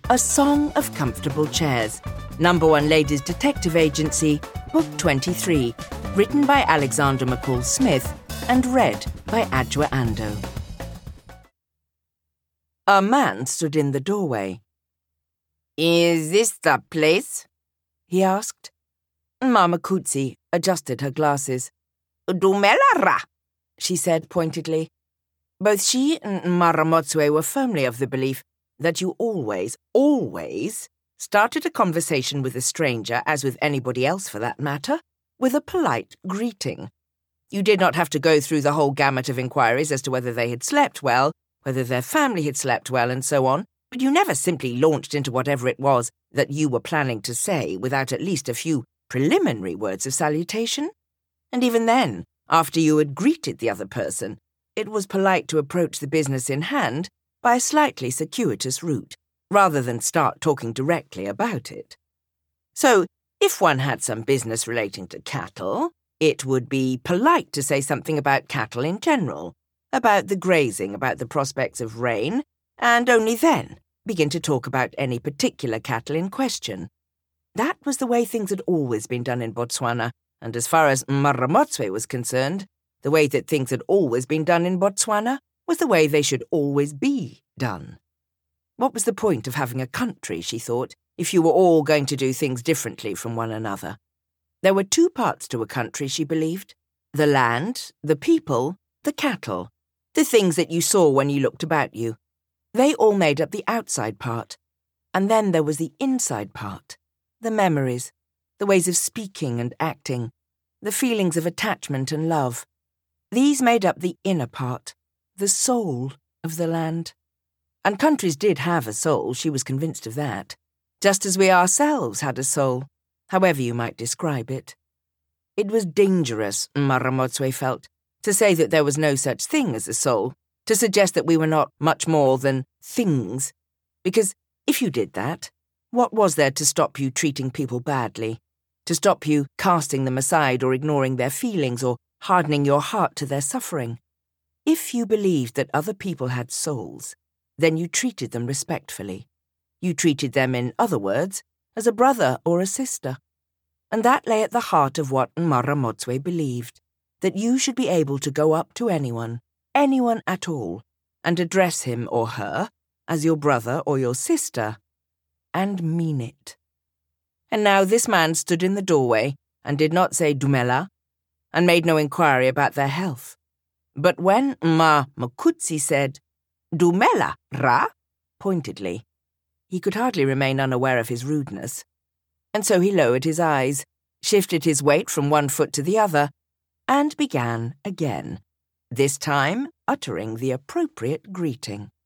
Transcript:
A Song of Comfortable Chairs, Number 1 Ladies Detective Agency, Book 23, written by Alexander McCall Smith and read by Adjoa Andoh. A man stood in the doorway. "Is this the place?" he asked. Mama Coetzee adjusted her glasses. "Dumela, she said pointedly. Both she and Marramotswe were firmly of the belief that you always started a conversation with a stranger, as with anybody else for that matter, with a polite greeting. You did not have to go through the whole gamut of inquiries as to whether they had slept well, whether their family had slept well, and so on, but you never simply launched into whatever it was that you were planning to say without at least a few preliminary words of salutation. And even then, after you had greeted the other person, it was polite to approach the business in hand by a slightly circuitous route, rather than start talking directly about it. So, if one had some business relating to cattle, it would be polite to say something about cattle in general, about the grazing, about the prospects of rain, and only then begin to talk about any particular cattle in question. That was the way things had always been done in Botswana, and as far as Marramotswe was concerned, the way that things had always been done in Botswana was the way they should always be done. What was the point of having a country, she thought, if you were all going to do things differently from one another? There were two parts to a country, she believed: the land, the people, the cattle, the things that you saw when you looked about you. They all made up the outside part. And then there was the inside part, the memories, the ways of speaking and acting, the feelings of attachment and love. These made up the inner part, the soul of the land. And countries did have a soul, she was convinced of that, just as we ourselves had a soul, however you might describe it. It was dangerous, Marramotswe felt, to say that there was no such thing as a soul, to suggest that we were not much more than things, because if you did that, what was there to stop you treating people badly, to stop you casting them aside or ignoring their feelings or hardening your heart to their suffering? If you believed that other people had souls, then you treated them respectfully. You treated them, in other words, as a brother or a sister. And that lay at the heart of what Marramotswe believed, that you should be able to go up to anyone at all, and address him or her as your brother or your sister, and mean it. And now this man stood in the doorway and did not say Dumela, and made no inquiry about their health. But when Ma Coetzee said, "Dumela, Ra," pointedly, he could hardly remain unaware of his rudeness. And so he lowered his eyes, shifted his weight from one foot to the other, and began again, this time uttering the appropriate greeting.